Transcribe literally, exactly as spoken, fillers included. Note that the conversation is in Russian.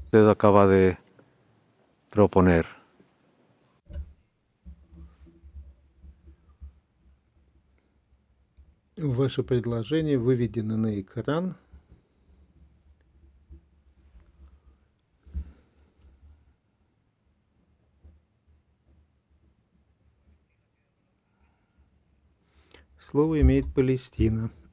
Usted acaba de proponer. Ваше предложение выведено на экран. Слово имеет Палестина.